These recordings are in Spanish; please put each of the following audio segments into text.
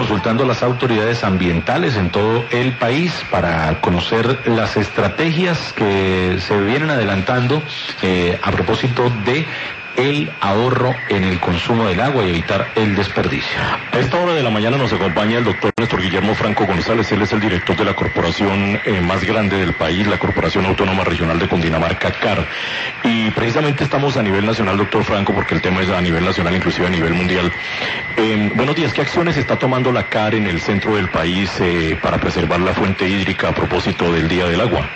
consultando a las autoridades ambientales en todo el país para conocer las estrategias que se vienen adelantando a propósito de el ahorro en el consumo del agua y evitar el desperdicio. A esta hora de la mañana nos acompaña el doctor Néstor Guillermo Franco González. Él es el director de la corporación más grande del país, la Corporación Autónoma Regional de Cundinamarca, CAR. Y precisamente estamos a nivel nacional, doctor Franco, porque el tema es a nivel nacional, inclusive a nivel mundial. Buenos días, ¿qué acciones está tomando la CAR en el centro del país para preservar la fuente hídrica a propósito del Día del Agua?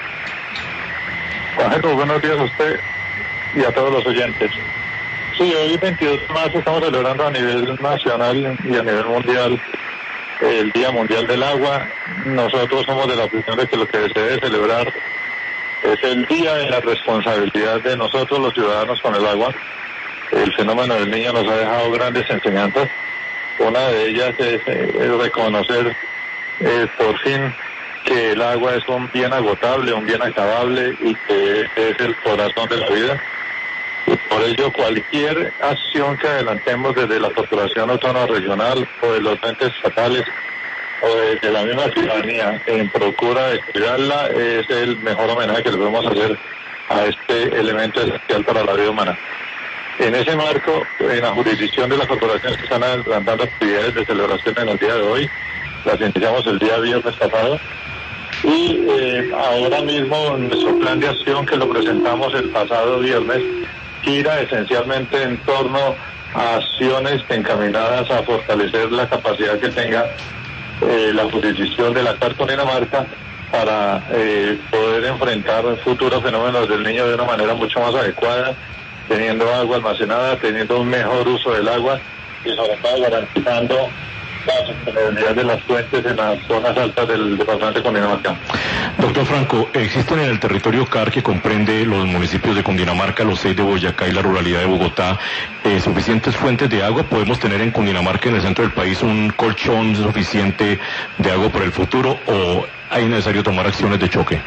Buenos días a usted y a todos los oyentes. Sí, hoy 22 de marzo estamos celebrando a nivel nacional y a nivel mundial el Día Mundial del Agua. Nosotros somos de la opinión de que lo que se debe celebrar es el día de la responsabilidad de nosotros los ciudadanos con el agua. El fenómeno del Niño nos ha dejado grandes enseñanzas. Una de ellas es reconocer por fin que el agua es un bien agotable, un bien acabable y que es el corazón de la vida. Y por ello cualquier acción que adelantemos desde la Corporación Autónoma Regional o de los entes estatales o de la misma ciudadanía en procura de cuidarla es el mejor homenaje que le podemos hacer a este elemento esencial para la vida humana. En ese marco, en la jurisdicción de la Corporación se están adelantando actividades de celebración en el día de hoy. Las iniciamos el día viernes pasado. Y ahora mismo nuestro plan de acción que lo presentamos el pasado viernes gira esencialmente en torno a acciones encaminadas a fortalecer la capacidad que tenga la jurisdicción de la CAR Cundinamarca para poder enfrentar futuros fenómenos del Niño de una manera mucho más adecuada, teniendo agua almacenada, teniendo un mejor uso del agua y sobre todo garantizando la sostenibilidad de las fuentes en las zonas altas del departamento de Cundinamarca. Doctor Franco, existen en el territorio CAR, que comprende los municipios de Cundinamarca, los 6 de Boyacá y la ruralidad de Bogotá, suficientes fuentes de agua. ¿Podemos tener en Cundinamarca, en el centro del país, un colchón suficiente de agua para el futuro o hay necesario tomar acciones de choque?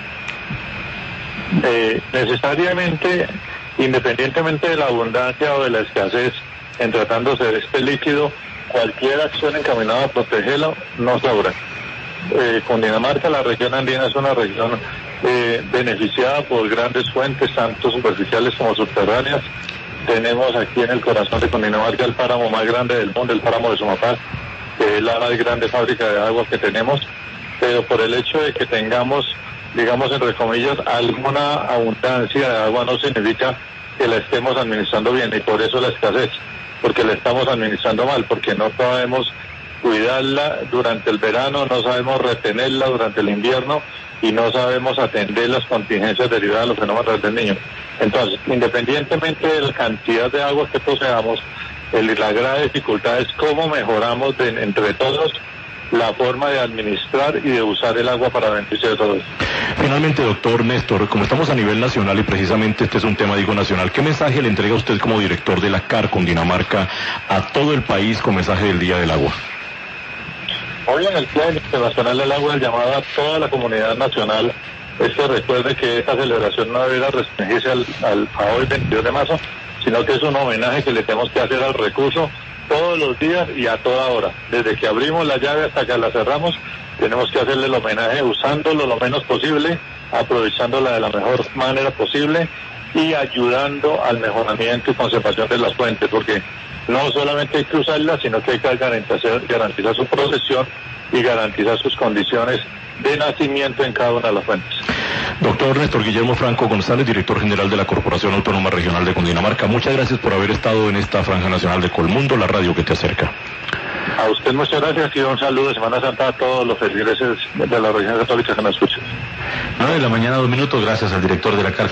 Necesariamente, independientemente de la abundancia o de la escasez en tratándose de este líquido, cualquier acción encaminada a protegerlo no sobra. Cundinamarca, la región andina, es una región beneficiada por grandes fuentes, tanto superficiales como subterráneas. Tenemos aquí en el corazón de Cundinamarca el páramo más grande del mundo, el páramo de Sumapaz, que es la más grande fábrica de agua que tenemos, pero por el hecho de que tengamos, digamos entre comillas, alguna abundancia de agua no significa que la estemos administrando bien, y por eso la escasez, porque la estamos administrando mal, porque no sabemos cuidarla durante el verano, no sabemos retenerla durante el invierno y no sabemos atender las contingencias derivadas de los fenómenos del Niño. Entonces, independientemente de la cantidad de agua que poseamos, la gran dificultad es cómo mejoramos entre todos la forma de administrar y de usar el agua para beneficio de todos. Finalmente, doctor Néstor, como estamos a nivel nacional y precisamente este es un tema, digo, nacional, ¿qué mensaje le entrega usted como director de la CAR Cundinamarca a todo el país con mensaje del Día del Agua? Hoy en el Plan Internacional del Agua, el llamado a toda la comunidad nacional es que recuerde que esta celebración no deberá restringirse a hoy 22 de marzo, sino que es un homenaje que le tenemos que hacer al recurso todos los días y a toda hora. Desde que abrimos la llave hasta que la cerramos, tenemos que hacerle el homenaje usándolo lo menos posible, aprovechándola de la mejor manera posible y ayudando al mejoramiento y conservación de las fuentes, porque no solamente hay que usarlas, sino que hay que garantizar su protección y garantizar sus condiciones de nacimiento en cada una de las fuentes. Doctor Néstor Guillermo Franco González, director general de la Corporación Autónoma Regional de Cundinamarca, muchas gracias por haber estado en esta franja nacional de Colmundo, la radio que te acerca. A usted muchas gracias y un saludo de Semana Santa a todos los feligreses de la región católica que nos escuchan. 9 de la mañana, 2 minutos, gracias al director de la CAR.